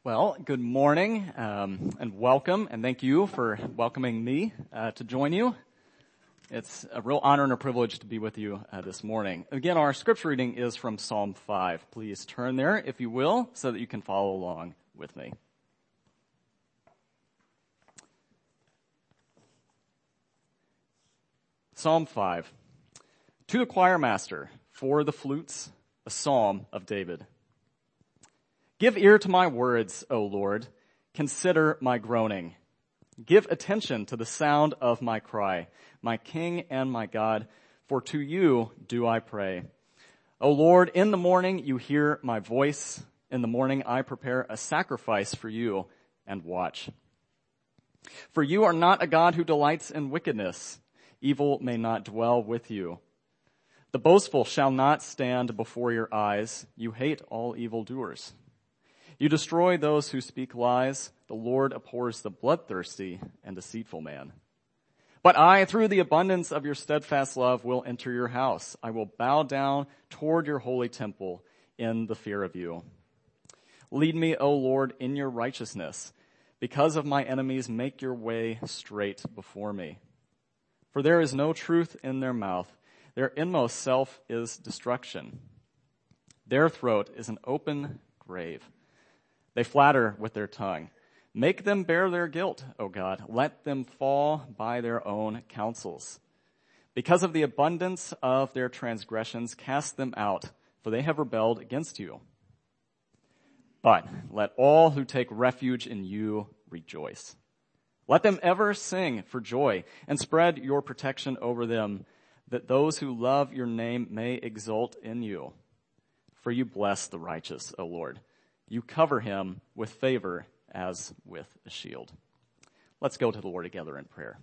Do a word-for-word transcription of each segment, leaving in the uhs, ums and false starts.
Well, good morning um, and welcome, and thank you for welcoming me uh, to join you. It's a real honor and a privilege to be with you uh, this morning. Again, our scripture reading is from Psalm five. Please turn there, if you will, so that you can follow along with me. Psalm five. To the choir master, for the flutes, a psalm of David. Give ear to my words, O Lord. Consider my groaning. Give attention to the sound of my cry, my King and my God, for to you do I pray. O Lord, in the morning you hear my voice. In the morning I prepare a sacrifice for you and watch. For you are not a God who delights in wickedness. Evil may not dwell with you. The boastful shall not stand before your eyes. You hate all evildoers. You destroy those who speak lies. The Lord abhors the bloodthirsty and deceitful man. But I, through the abundance of your steadfast love, will enter your house. I will bow down toward your holy temple in the fear of you. Lead me, O Lord, in your righteousness. Because of my enemies, make your way straight before me. For there is no truth in their mouth. Their inmost self is destruction. Their throat is an open grave. They flatter with their tongue. Make them bear their guilt, O God. Let them fall by their own counsels. Because of the abundance of their transgressions, cast them out, for they have rebelled against you. But let all who take refuge in you rejoice. Let them ever sing for joy and spread your protection over them, that those who love your name may exult in you. For you bless the righteous, O Lord. You cover him with favor as with a shield. Let's go to the Lord together in prayer.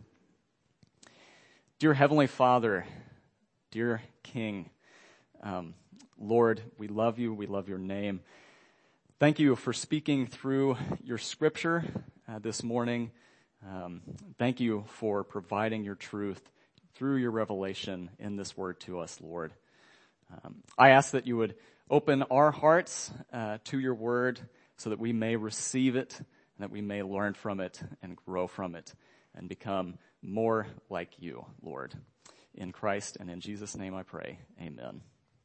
Dear Heavenly Father, dear King, um, Lord, we love you. We love your name. Thank you for speaking through your scripture uh, this morning. Um, thank you for providing your truth through your revelation in this word to us, Lord. Um, I ask that you would open our hearts uh, to your word so that we may receive it and that we may learn from it and grow from it and become more like you, Lord. In Christ and in Jesus' name I pray. Amen.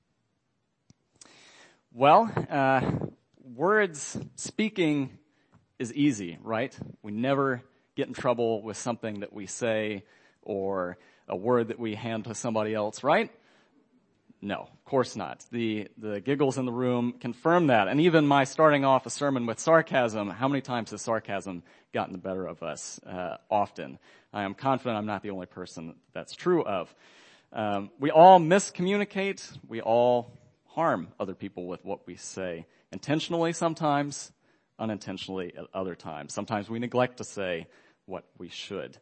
Well, uh, words speaking is easy, right? We never get in trouble with something that we say or a word that we hand to somebody else, right? No, of course not. The the giggles in the room confirm that. And even my starting off a sermon with sarcasm, how many times has sarcasm gotten the better of us? Uh, often. I am confident I'm not the only person that's true of. Um, we all miscommunicate. We all harm other people with what we say. Intentionally sometimes, unintentionally at other times. Sometimes we neglect to say what we should.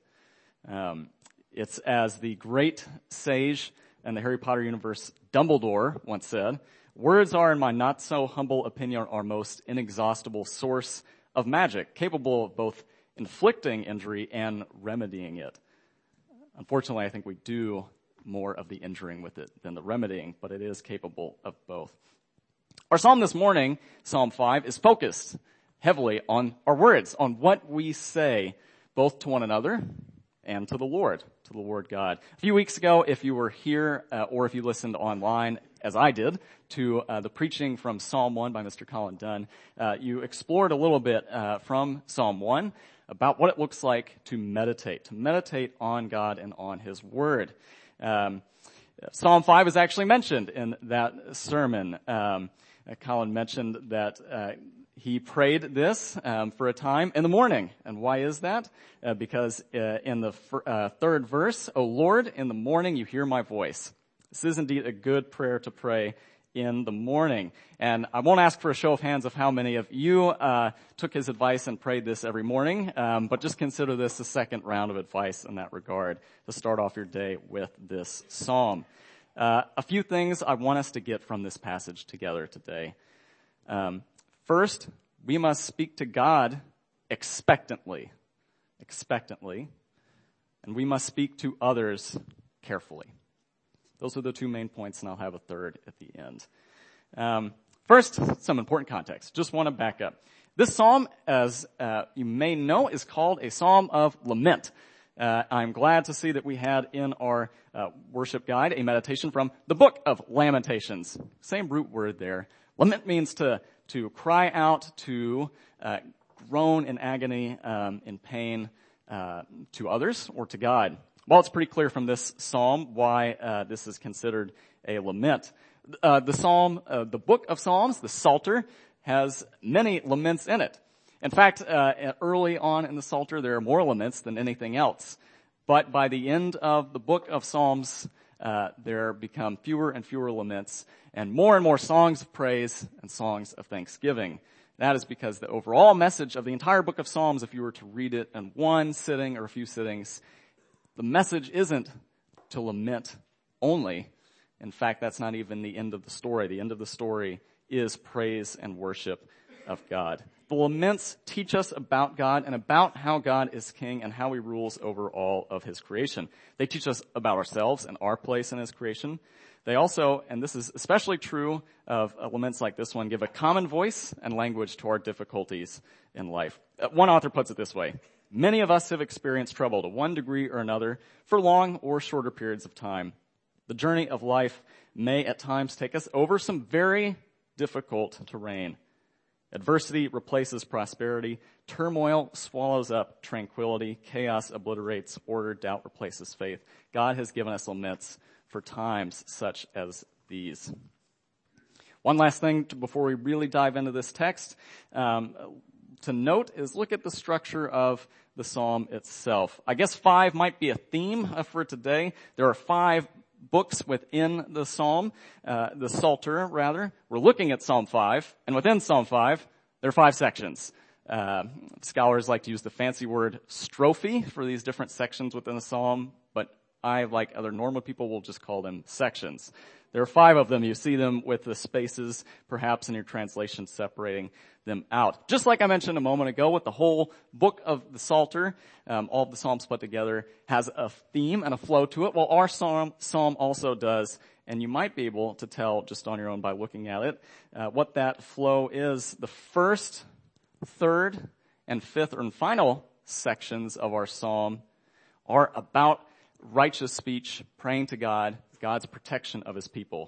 Um, it's as the great sage and the Harry Potter universe, Dumbledore once said, words are, in my not-so-humble opinion, our most inexhaustible source of magic, capable of both inflicting injury and remedying it. Unfortunately, I think we do more of the injuring with it than the remedying, but it is capable of both. Our psalm this morning, Psalm five, is focused heavily on our words, on what we say, both to one another and to the Lord, to the Lord God. A few weeks ago, if you were here uh, or if you listened online, as I did, to uh, the preaching from Psalm one by Mister Colin Dunn, uh, you explored a little bit uh, from Psalm one about what it looks like to meditate, to meditate on God and on His Word. Um, Psalm five is actually mentioned in that sermon. Um, uh, Colin mentioned that uh, he prayed this um, for a time in the morning. And why is that? Uh, because uh, in the fir- uh, third verse, O Lord, in the morning you hear my voice. This is indeed a good prayer to pray in the morning. And I won't ask for a show of hands of how many of you uh, took his advice and prayed this every morning, um, but just consider this the second round of advice in that regard to start off your day with this psalm. Uh, a few things I want us to get from this passage together today. Um, First, we must speak to God expectantly, expectantly, and we must speak to others carefully. Those are the two main points, and I'll have a third at the end. Um, First, some important context. Just want to back up. This psalm, as uh, you may know, is called a psalm of lament. Uh, I'm glad to see that we had in our uh, worship guide a meditation from the book of Lamentations. Same root word there. Lament means to to cry out, to uh, groan in agony, um, in pain uh, to others or to God. Well, it's pretty clear from this psalm why uh, this is considered a lament. Uh, the psalm, uh, the book of Psalms, the Psalter, has many laments in it. In fact, uh, early on in the Psalter, there are more laments than anything else. But by the end of the book of Psalms, uh, there become fewer and fewer laments and more and more songs of praise and songs of thanksgiving. That is because the overall message of the entire book of Psalms, if you were to read it in one sitting or a few sittings, the message isn't to lament only. In fact, that's not even the end of the story. The end of the story is praise and worship of God. The laments teach us about God and about how God is king and how he rules over all of his creation. They teach us about ourselves and our place in his creation. They also, and this is especially true of uh, laments like this one, give a common voice and language to our difficulties in life. Uh, one author puts it this way: many of us have experienced trouble to one degree or another for long or shorter periods of time. The journey of life may at times take us over some very difficult terrain. Adversity replaces prosperity. Turmoil swallows up tranquility. Chaos obliterates order. Doubt replaces faith. God has given us laments for times such as these. One last thing to, before we really dive into this text, um, to note is look at the structure of the psalm itself. I guess five might be a theme for today. There are five books within the psalm, uh, the Psalter, rather. We're looking at Psalm five, and within Psalm five, there are five sections. Uh, scholars like to use the fancy word strophe for these different sections within the psalm, but I, like other normal people, will just call them sections. There are five of them. You see them with the spaces, perhaps in your translation, separating them out. Just like I mentioned a moment ago with the whole book of the Psalter, um, all of the Psalms put together, has a theme and a flow to it. Well, our psalm, psalm also does, and you might be able to tell just on your own by looking at it, uh, what that flow is. The first, third, and fifth and final sections of our psalm are about righteous speech, praying to God, God's protection of his people.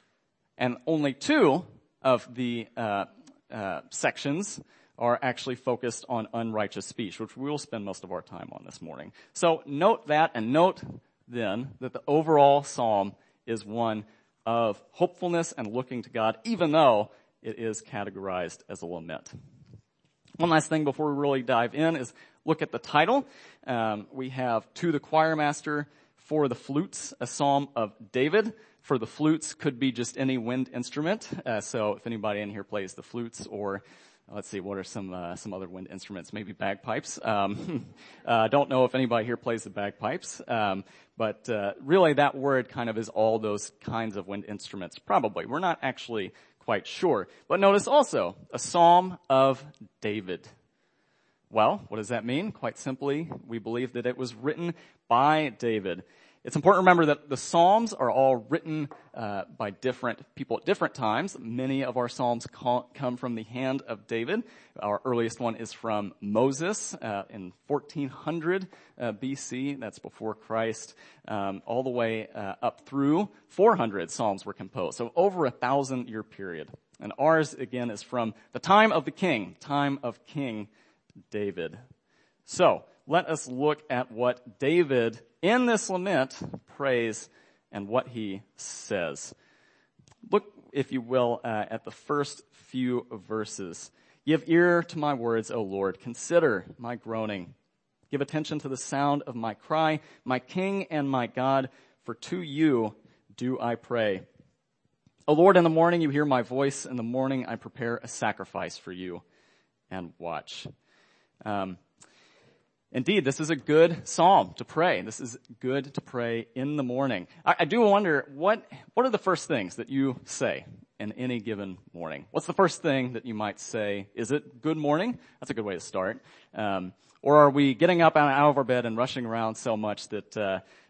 And only two of the uh, uh, sections are actually focused on unrighteous speech, which we will spend most of our time on this morning. So note that, and note then that the overall psalm is one of hopefulness and looking to God, even though it is categorized as a lament. One last thing before we really dive in is look at the title. Um, we have To the Choir Master for the Flutes, a psalm of David. For the flutes could be just any wind instrument. Uh, so if anybody in here plays the flutes, or let's see, what are some uh, some other wind instruments? Maybe bagpipes. Um, uh, don't know if anybody here plays the bagpipes, um, but uh, really that word kind of is all those kinds of wind instruments. Probably, we're not actually quite sure. But notice also a psalm of David. Well, what does that mean? Quite simply, we believe that it was written by David. It's important to remember that the Psalms are all written uh, by different people at different times. Many of our Psalms call, come from the hand of David. Our earliest one is from Moses uh, in fourteen hundred uh, B C. That's before Christ. Um, all the way uh, up through four hundred Psalms were composed. So over a thousand year period. And ours, again, is from the time of the king, time of King David. So let us look at what David in this lament prays and what he says. Look, if you will, uh, at the first few verses. Give ear to my words, O Lord. Consider my groaning. Give attention to the sound of my cry, my King and my God, for to you do I pray. O Lord, in the morning you hear my voice. In the morning I prepare a sacrifice for you and watch. Um, Indeed, this is a good psalm to pray. This is good to pray in the morning. I, I do wonder, what what are the first things that you say in any given morning? What's the first thing that you might say? Is it good morning? That's a good way to start. Um, or are we getting up out of our bed and rushing around so much that uh,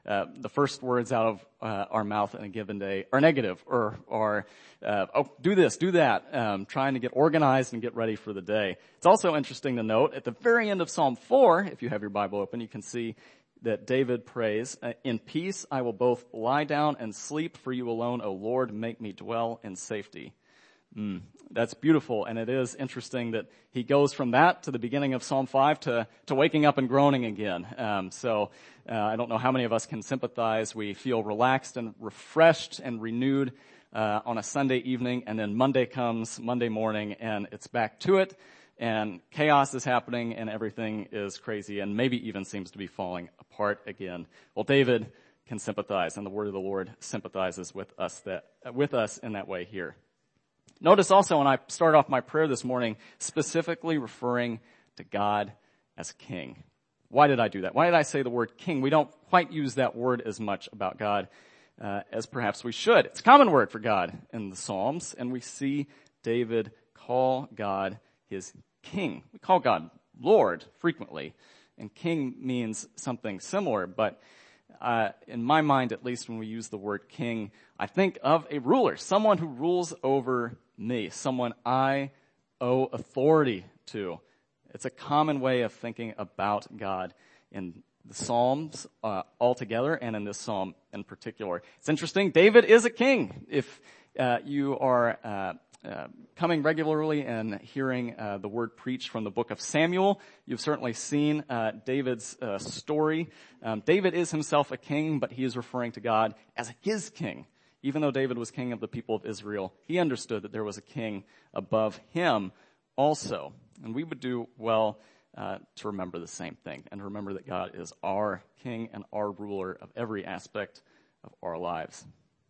uh, the first words out of uh, our mouth in a given day are negative, or are, uh, oh, do this, do that, um, trying to get organized and get ready for the day. It's also interesting to note, at the very end of Psalm four, if you have your Bible open, you can see that David prays, in peace I will both lie down and sleep, for you alone, O Lord, make me dwell in safety. Mm, that's beautiful, and it is interesting that he goes from that to the beginning of Psalm five to, to waking up and groaning again. Um, so uh, I don't know how many of us can sympathize. We feel relaxed and refreshed and renewed uh, on a Sunday evening, and then Monday comes, Monday morning, and it's back to it, and chaos is happening, and everything is crazy, and maybe even seems to be falling apart again. Well, David can sympathize, and the word of the Lord sympathizes with us that with us in that way here. Notice also when I start off my prayer this morning, specifically referring to God as King. Why did I do that? Why did I say the word King? We don't quite use that word as much about God uh, as perhaps we should. It's a common word for God in the Psalms, and we see David call God his King. We call God Lord frequently, and King means something similar, but Uh, in my mind, at least, when we use the word king, I think of a ruler, someone who rules over me, someone I owe authority to. It's a common way of thinking about God in the Psalms uh, altogether, and in this psalm in particular. It's interesting, David is a king. If uh, you are uh, uh, coming regularly and hearing uh, the word preached from the book of Samuel, you've certainly seen uh, David's uh, story. Um, David is himself a king, but he is referring to God as his king. Even though David was king of the people of Israel, he understood that there was a king above him also. And we would do well uh, to remember the same thing, and remember that God is our king and our ruler of every aspect of our lives.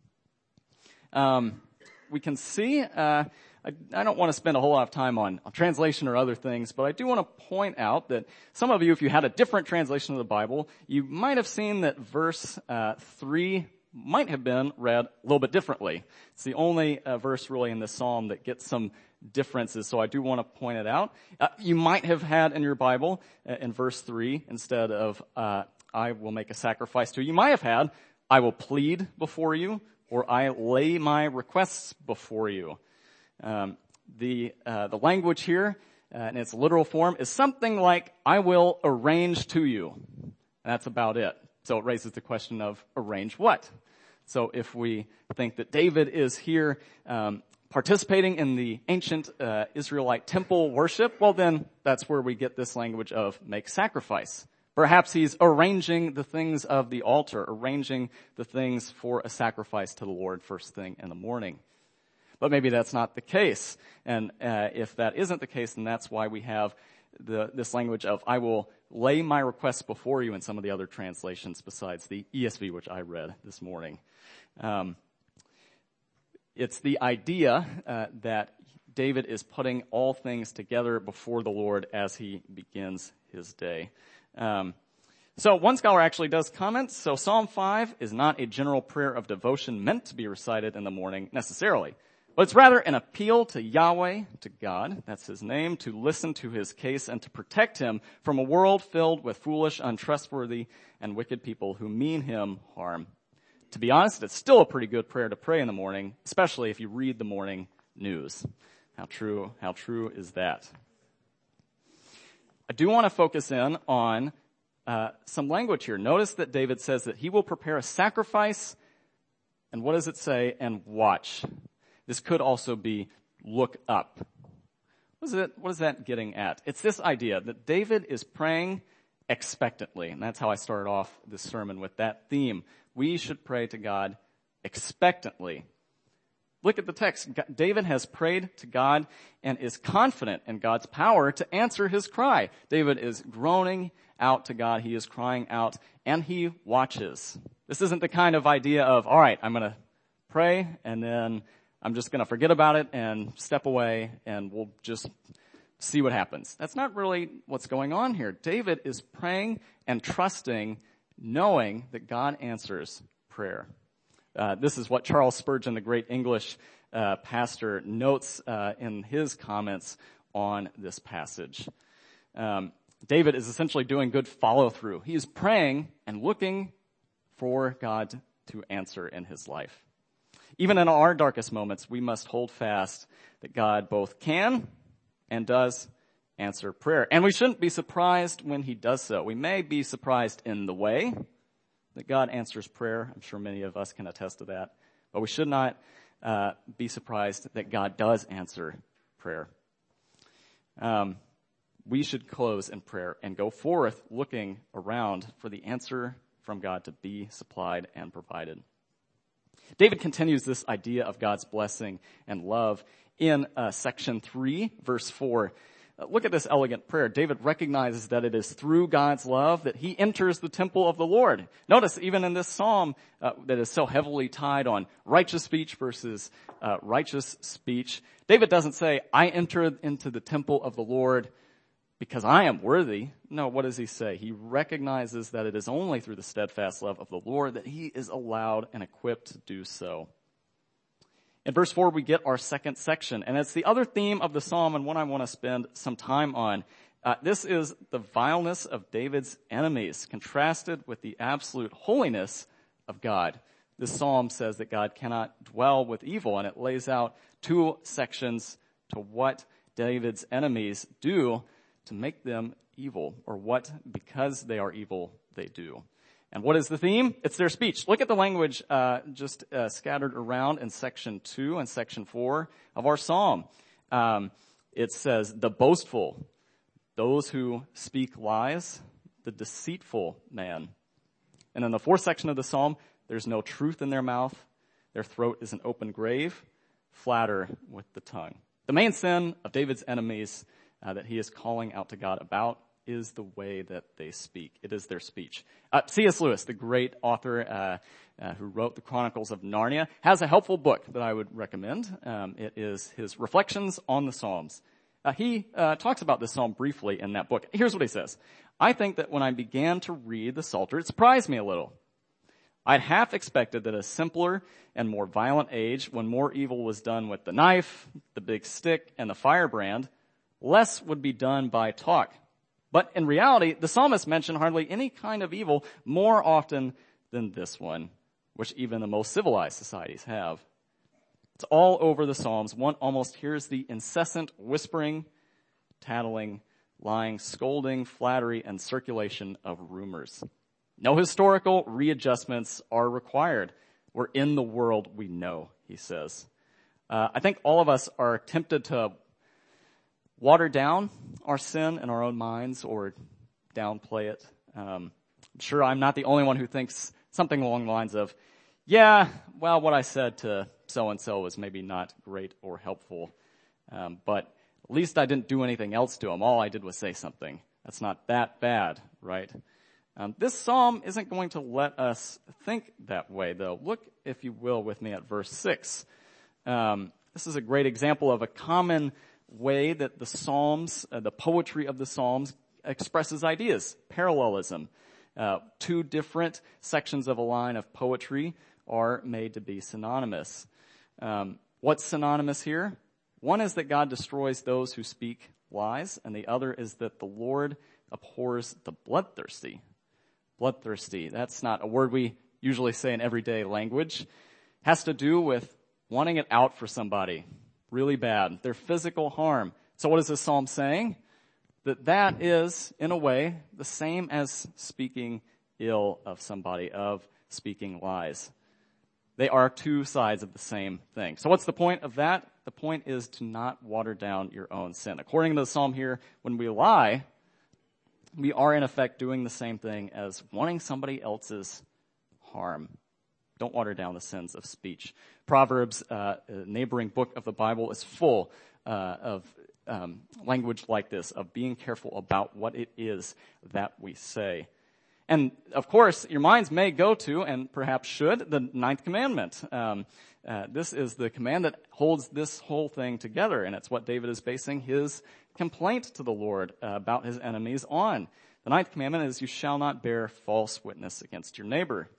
Um, we can see, uh, I, I don't want to spend a whole lot of time on, on translation or other things, but I do want to point out that some of you, if you had a different translation of the Bible, you might have seen that verse uh, three might have been read a little bit differently. It's the only uh, verse really in this psalm that gets some differences, so I do want to point it out. Uh, you might have had in your Bible, uh, in verse three, instead of, uh, I will make a sacrifice to you, you might have had, I will plead before you, or I lay my requests before you. Um, the uh, the language here, uh, in its literal form, is something like, I will arrange to you. And that's about it. So it raises the question of, arrange what? So if we think that David is here um, participating in the ancient uh, Israelite temple worship, well then that's where we get this language of make sacrifice. Perhaps he's arranging the things of the altar, arranging the things for a sacrifice to the Lord first thing in the morning. But maybe that's not the case. And uh, if that isn't the case, then that's why we have the, this language of, I will lay my requests before you in some of the other translations besides the E S V, which I read this morning. Um, it's the idea uh, that David is putting all things together before the Lord as he begins his day. Um, so one scholar actually does comment, so Psalm five is not a general prayer of devotion meant to be recited in the morning necessarily, but it's rather an appeal to Yahweh, to God, that's his name, to listen to his case and to protect him from a world filled with foolish, untrustworthy, and wicked people who mean him harm. To be honest, it's still a pretty good prayer to pray in the morning, especially if you read the morning news. How true, how true is that? I do want to focus in on uh, some language here. Notice that David says that he will prepare a sacrifice, and what does it say? And watch. This could also be look up. What is it? What is that getting at? It's this idea that David is praying expectantly, and that's how I started off this sermon with that theme. We should pray to God expectantly. Look at the text. David has prayed to God and is confident in God's power to answer his cry. David is groaning out to God. He is crying out, and he watches. This isn't the kind of idea of, all right, I'm going to pray, and then I'm just going to forget about it and step away, and we'll just see what happens. That's not really what's going on here. David is praying and trusting, knowing that God answers prayer. Uh, this is what Charles Spurgeon, the great English uh, pastor, notes uh, in his comments on this passage. Um, David is essentially doing good follow-through. He is praying and looking for God to answer in his life. Even in our darkest moments, we must hold fast that God both can and does answer prayer. And we shouldn't be surprised when he does so. We may be surprised in the way that God answers prayer. I'm sure many of us can attest to that. But we should not uh, be surprised that God does answer prayer. Um, we should close in prayer and go forth looking around for the answer from God to be supplied and provided. David continues this idea of God's blessing and love in uh, section three, verse four. Uh, look at this elegant prayer. David recognizes that it is through God's love that he enters the temple of the Lord. Notice even in this psalm uh, that is so heavily tied on righteous speech versus uh, righteous speech, David doesn't say, I enter into the temple of the Lord because I am worthy. No, what does he say? He recognizes that it is only through the steadfast love of the Lord that he is allowed and equipped to do so. In verse four, we get our second section, and it's the other theme of the psalm and one I want to spend some time on. Uh, this is the vileness of David's enemies, contrasted with the absolute holiness of God. This psalm says that God cannot dwell with evil, and it lays out two sections to what David's enemies do to make them evil, or what, because they are evil, they do. And what is the theme? It's their speech. Look at the language uh, just uh, scattered around in section two and section four of our psalm. Um, it says, the boastful, those who speak lies, the deceitful man. And in the fourth section of the psalm, there's no truth in their mouth. Their throat is an open grave. Flatter with the tongue. The main sin of David's enemies uh, that he is calling out to God about is the way that they speak. It is their speech. Uh, C S Lewis, the great author uh, uh, who wrote the Chronicles of Narnia, has a helpful book that I would recommend. Um, it is his Reflections on the Psalms. Uh, he uh, talks about this psalm briefly in that book. Here's what he says. I think that when I began to read the Psalter, it surprised me a little. I'd half expected that a simpler and more violent age, when more evil was done with the knife, the big stick, and the firebrand, less would be done by talk. But in reality, the psalmist mentioned hardly any kind of evil more often than this one, which even the most civilized societies have. It's all over the Psalms. One almost hears the incessant whispering, tattling, lying, scolding, flattery, and circulation of rumors. No historical readjustments are required. We're in the world we know, he says. Uh, I think all of us are tempted to water down our sin in our own minds or downplay it. Um, I'm sure I'm not the only one who thinks something along the lines of, yeah, well, what I said to so-and-so was maybe not great or helpful, um, but at least I didn't do anything else to him. All I did was say something. That's not that bad, right? Um, this psalm isn't going to let us think that way, though. Look, if you will, with me at verse six. Um, this is a great example of a common way that the Psalms, uh, the poetry of the Psalms expresses ideas, parallelism. Uh, two different sections of a line of poetry are made to be synonymous. Um, what's synonymous here? One is that God destroys those who speak lies, and the other is that the Lord abhors the bloodthirsty. Bloodthirsty, that's not a word we usually say in everyday language. It has to do with wanting it out for somebody. Really bad. Their physical harm. So what is this psalm saying? That that is, in a way, the same as speaking ill of somebody, of speaking lies. They are two sides of the same thing. So what's the point of that? The point is to not water down your own sin. According to the psalm here, when we lie, we are in effect doing the same thing as wanting somebody else's harm. Don't water down the sins of speech. Proverbs, uh, a neighboring book of the Bible, is full uh, of um, language like this, of being careful about what it is that we say. And, of course, your minds may go to, and perhaps should, the ninth commandment. Um, uh, this is the command that holds this whole thing together, and it's what David is basing his complaint to the Lord uh, about his enemies on. The ninth commandment is, you shall not bear false witness against your neighbor.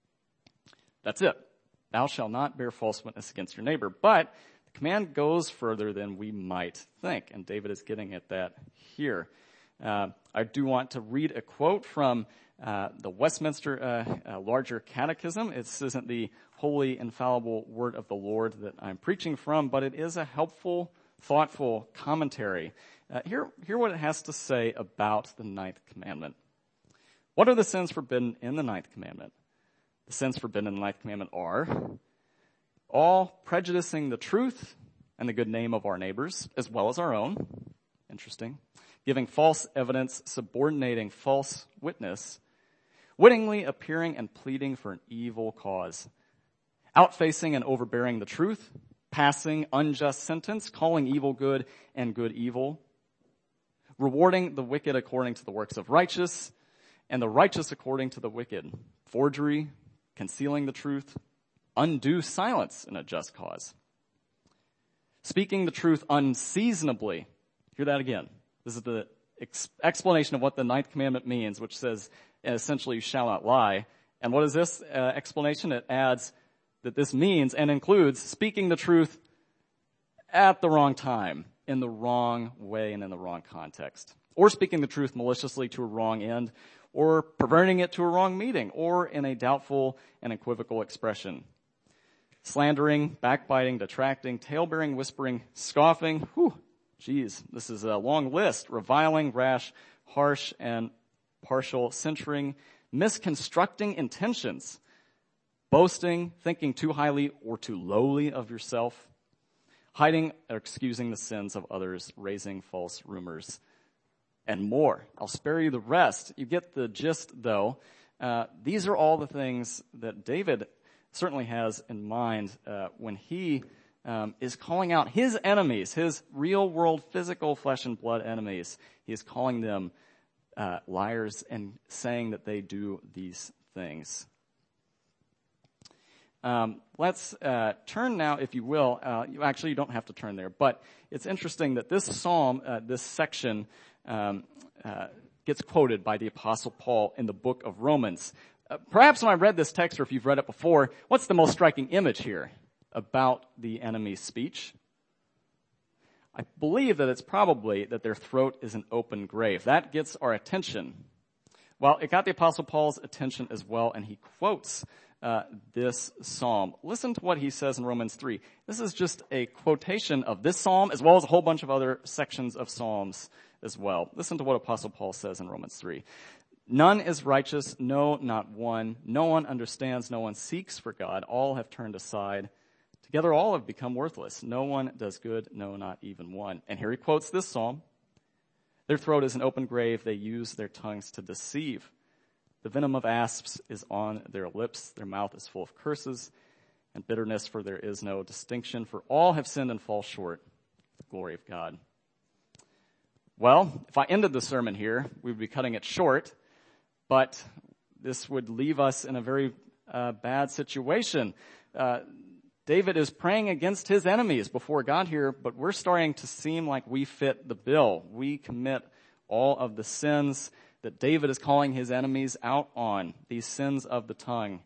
That's it. Thou shalt not bear false witness against your neighbor. But the command goes further than we might think, and David is getting at that here. Uh, I do want to read a quote from uh, the Westminster uh, uh, Larger Catechism. This isn't the holy, infallible word of the Lord that I'm preaching from, but it is a helpful, thoughtful commentary. Uh, hear, hear what it has to say about the ninth commandment. What are the sins forbidden in the ninth commandment? The sins forbidden in the ninth commandment are all prejudicing the truth and the good name of our neighbors, as well as our own. Interesting. Giving false evidence, subordinating false witness, wittingly appearing and pleading for an evil cause, outfacing and overbearing the truth, passing unjust sentence, calling evil good and good evil, rewarding the wicked according to the works of righteous, and the righteous according to the wicked, forgery, concealing the truth, undue silence in a just cause, speaking the truth unseasonably. Hear that again. This is the ex- explanation of what the ninth commandment means, which says essentially you shall not lie. And what is this uh, explanation? It adds that this means and includes speaking the truth at the wrong time, in the wrong way, and in the wrong context, or speaking the truth maliciously to a wrong end, or perverting it to a wrong meaning, or in a doubtful and equivocal expression. Slandering, backbiting, detracting, tale-bearing, whispering, scoffing. Whew, geez, this is a long list. Reviling, rash, harsh, and partial, censuring, misconstructing intentions, boasting, thinking too highly or too lowly of yourself, hiding or excusing the sins of others, raising false rumors, and more. I'll spare you the rest. You get the gist, though. Uh, these are all the things that David certainly has in mind uh, when he um, is calling out his enemies, his real-world, physical, flesh and blood enemies. He is calling them uh, liars and saying that they do these things. Um, let's uh, turn now, if you will. Uh, you actually you don't have to turn there, but it's interesting that this psalm, uh, this section, um, uh, gets quoted by the Apostle Paul in the book of Romans. Uh, perhaps when I read this text, or if you've read it before, what's the most striking image here about the enemy's speech? I believe that it's probably that their throat is an open grave. That gets our attention. Well, it got the Apostle Paul's attention as well, and he quotes uh, this psalm. Listen to what he says in Romans three. This is just a quotation of this psalm, as well as a whole bunch of other sections of psalms as well. Listen to what Apostle Paul says in Romans three. None is righteous, no, not one. No one understands, no one seeks for God. All have turned aside. Together all have become worthless. No one does good, no, not even one. And here he quotes this psalm. Their throat is an open grave. They use their tongues to deceive. The venom of asps is on their lips. Their mouth is full of curses and bitterness, for there is no distinction. For all have sinned and fall short of the glory of God. Well, if I ended the sermon here, we would be cutting it short, but this would leave us in a very uh, bad situation. Uh, David is praying against his enemies before God here, but we're starting to seem like we fit the bill. We commit all of the sins that David is calling his enemies out on, these sins of the tongue.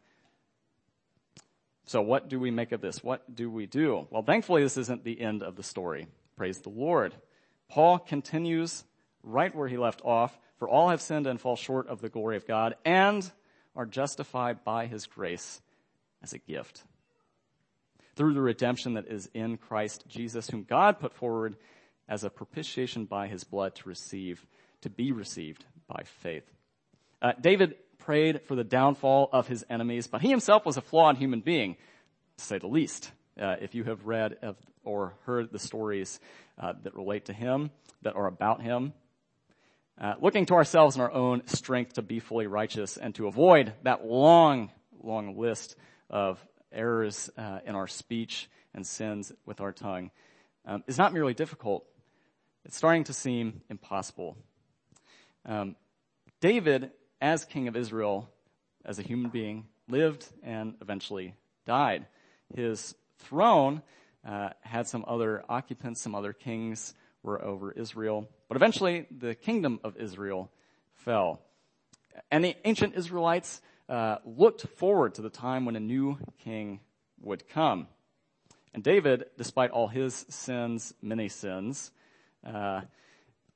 So what do we make of this? What do we do? Well, thankfully, this isn't the end of the story. Praise the Lord. Paul continues right where he left off. For all have sinned and fall short of the glory of God and are justified by his grace as a gift, through the redemption that is in Christ Jesus, whom God put forward as a propitiation by his blood to receive, to be received by faith. Uh, David prayed for the downfall of his enemies, but he himself was a flawed human being, to say the least. Uh, if you have read of, or heard the stories uh, that relate to him, that are about him, uh, looking to ourselves and our own strength to be fully righteous and to avoid that long, long list of errors uh, in our speech and sins with our tongue um, is not merely difficult. It's starting to seem impossible. Um, David, as king of Israel, as a human being, lived and eventually died. His throne uh, had some other occupants, some other kings were over Israel, but eventually the kingdom of Israel fell. And the ancient Israelites uh, looked forward to the time when a new king would come. And David, despite all his sins, many sins, uh,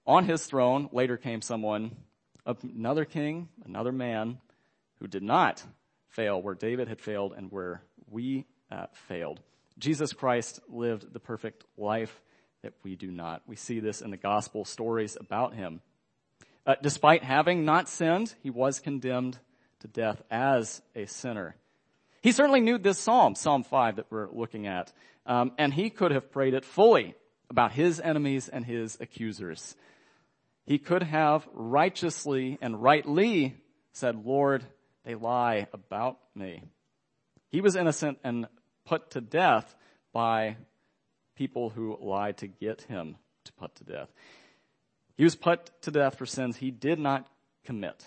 On his throne later came someone, another king, another man, who did not fail where David had failed and where we uh, failed. Jesus Christ lived the perfect life that we do not. We see this in the gospel stories about him. Uh, despite having not sinned, he was condemned to death as a sinner. He certainly knew this psalm, Psalm five that we're looking at, um, and he could have prayed it fully about his enemies and his accusers. He could have righteously and rightly said, Lord, they lie about me. He was innocent and put to death by people who lied to get him to put to death. He was put to death for sins he did not commit.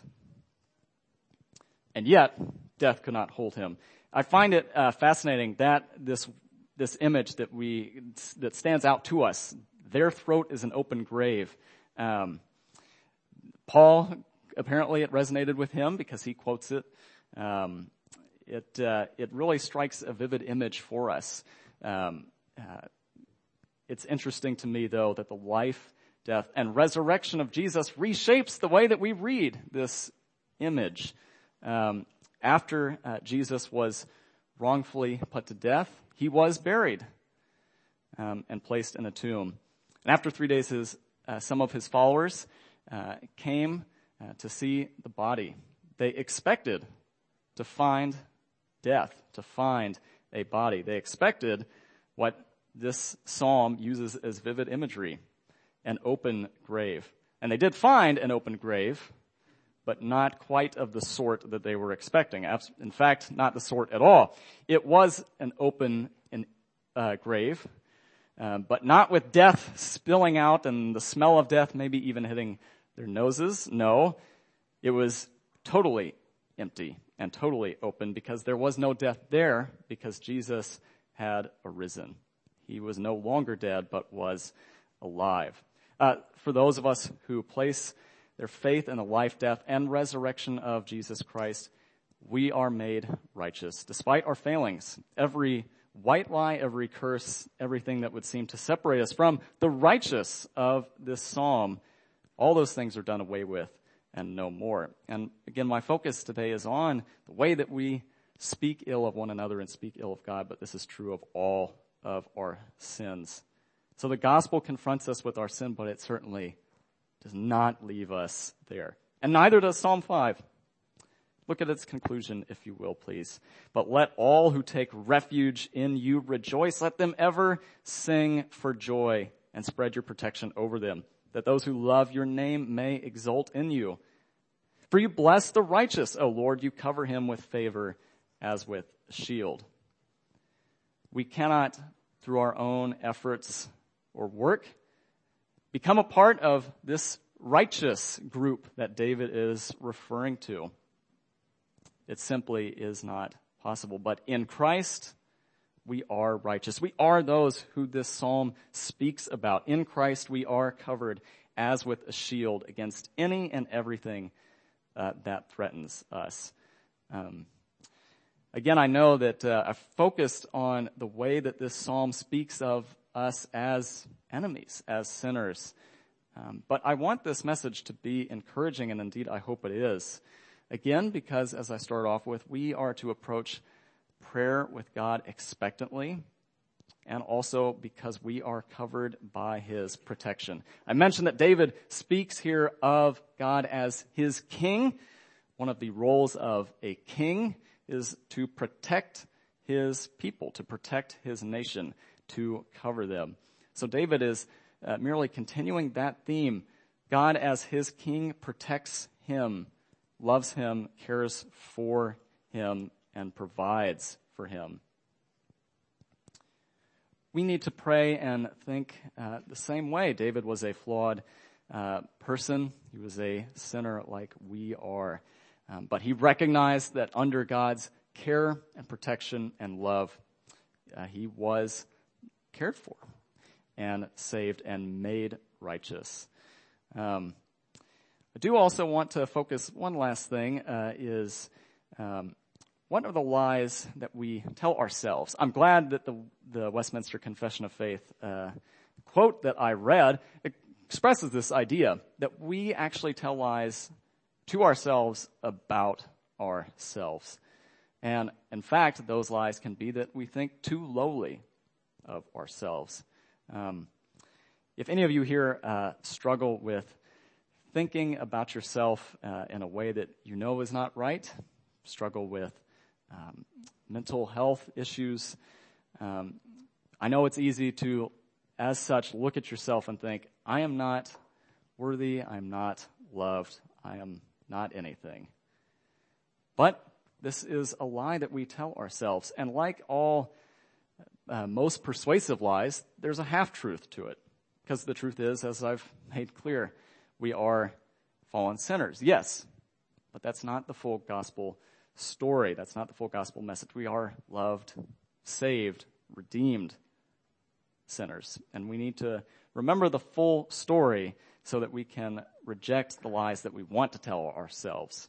And yet, death could not hold him. I find it uh, fascinating that this this image that we that stands out to us, their throat is an open grave. Um, Paul, apparently it resonated with him because he quotes it. Um, it uh, it really strikes a vivid image for us. Um, uh, it's interesting to me, though, that the life, death, and resurrection of Jesus reshapes the way that we read this image. Um, after uh, Jesus was wrongfully put to death, he was buried um, and placed in a tomb. And after three days, his, uh, some of his followers uh, came uh, to see the body. They expected to find death, to find a body. They expected what this psalm uses as vivid imagery, an open grave. And they did find an open grave, but not quite of the sort that they were expecting. In fact, not the sort at all. It was an open uh, grave, uh, but not with death spilling out and the smell of death maybe even hitting their noses. No, it was totally empty and totally open because there was no death there because Jesus had arisen. He was no longer dead, but was alive. Uh, for those of us who place their faith in the life, death, and resurrection of Jesus Christ, we are made righteous. Despite our failings, every white lie, every curse, everything that would seem to separate us from the righteous of this psalm, all those things are done away with and no more. And again, my focus today is on the way that we speak ill of one another and speak ill of God, but this is true of all of our sins. So the gospel confronts us with our sin, but it certainly does not leave us there. And neither does Psalm five. Look at its conclusion, if you will, please. But let all who take refuge in you rejoice. Let them ever sing for joy and spread your protection over them, that those who love your name may exult in you. For you bless the righteous, O Lord. You cover him with favor as with a shield. We cannot, through our own efforts or work, become a part of this righteous group that David is referring to. It simply is not possible. But in Christ, we are righteous. We are those who this psalm speaks about. In Christ, we are covered as with a shield against any and everything uh, that threatens us. Um, again, I know that uh, I've focused on the way that this psalm speaks of us as enemies, as sinners. Um, but I want this message to be encouraging, and indeed I hope it is. Again, because as I start off with, we are to approach prayer with God expectantly, and also because we are covered by his protection. I mentioned that David speaks here of God as his king. One of the roles of a king is to protect his people, to protect his nation, to cover them. So David is uh, merely continuing that theme. God as his king protects him, loves him, cares for him, and provides for him. We need to pray and think uh, the same way. David was a flawed uh, person. He was a sinner like we are. Um, but he recognized that under God's care and protection and love, uh, he was cared for and saved and made righteous. Um, I do also want to focus, one last thing, uh, is um, what are the lies that we tell ourselves? I'm glad that the, the Westminster Confession of Faith uh, quote that I read, it expresses this idea that we actually tell lies to ourselves about ourselves. And in fact, those lies can be that we think too lowly of ourselves. Um, if any of you here uh, struggle with thinking about yourself uh, in a way that you know is not right, struggle with um, mental health issues, um, I know it's easy to, as such, look at yourself and think, I am not worthy, I am not loved, I am not anything. But this is a lie that we tell ourselves. And like all uh, most persuasive lies, there's a half-truth to it. Because the truth is, as I've made clear, we are fallen sinners. Yes, but that's not the full gospel story. That's not the full gospel message. We are loved, saved, redeemed sinners. And we need to remember the full story so that we can reject the lies that we want to tell ourselves.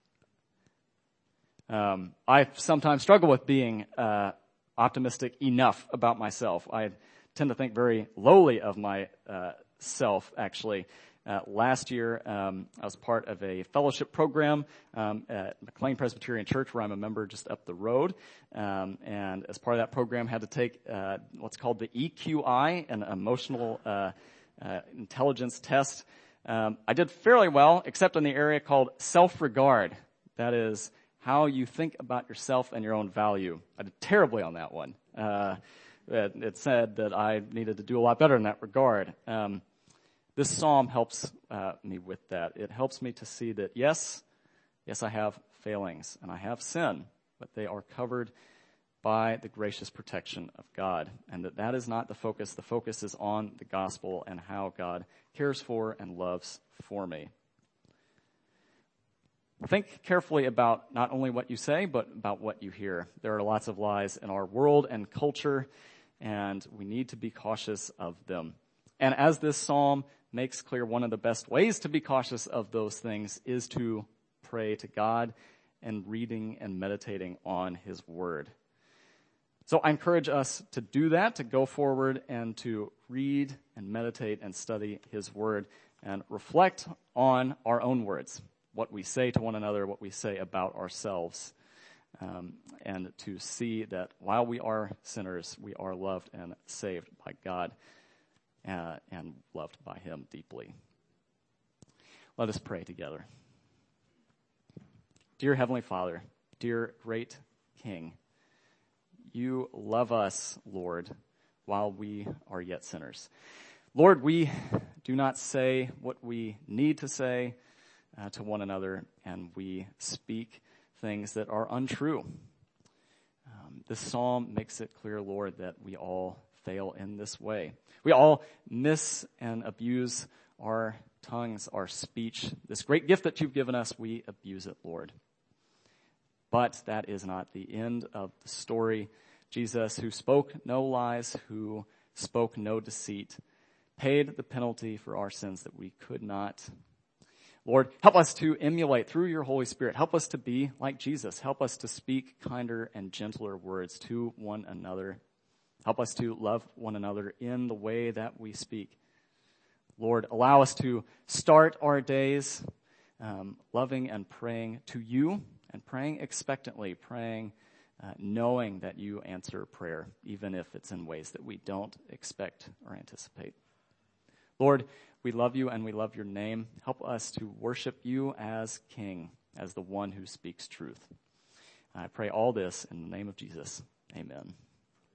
Um, I sometimes struggle with being uh, optimistic enough about myself. I tend to think very lowly of myself, uh, actually. Uh, last year, um, I was part of a fellowship program um, at McLean Presbyterian Church, where I'm a member just up the road. Um, and as part of that program, had to take uh, what's called the E Q I, an emotional uh, uh, intelligence test. Um, I did fairly well, except in the area called self-regard. That is how you think about yourself and your own value. I did terribly on that one. Uh, it, it said that I needed to do a lot better in that regard. Um, This psalm helps uh, me with that. It helps me to see that, yes, yes, I have failings and I have sin, but they are covered by the gracious protection of God, and that that is not the focus. The focus is on the gospel and how God cares for and loves for me. Think carefully about not only what you say, but about what you hear. There are lots of lies in our world and culture, and we need to be cautious of them. And as this psalm makes clear, one of the best ways to be cautious of those things is to pray to God and reading and meditating on his word. So I encourage us to do that, to go forward and to read and meditate and study his word and reflect on our own words, what we say to one another, what we say about ourselves, um, and to see that while we are sinners, we are loved and saved by God. Uh, and loved by him deeply. Let us pray together. Dear Heavenly Father, dear great King, you love us, Lord, while we are yet sinners. Lord, we do not say what we need to say uh, to one another, and we speak things that are untrue. Um, this psalm makes it clear, Lord, that we all fail in this way. We all miss and abuse our tongues, our speech. This great gift that you've given us, we abuse it, Lord. But that is not the end of the story. Jesus, who spoke no lies, who spoke no deceit, paid the penalty for our sins that we could not. Lord, help us to emulate through your Holy Spirit. Help us to be like Jesus. Help us to speak kinder and gentler words to one another. Help us to love one another in the way that we speak. Lord, allow us to start our days um, loving and praying to you and praying expectantly, praying uh, knowing that you answer prayer, even if it's in ways that we don't expect or anticipate. Lord, we love you and we love your name. Help us to worship you as King, as the one who speaks truth. I pray all this in the name of Jesus. Amen.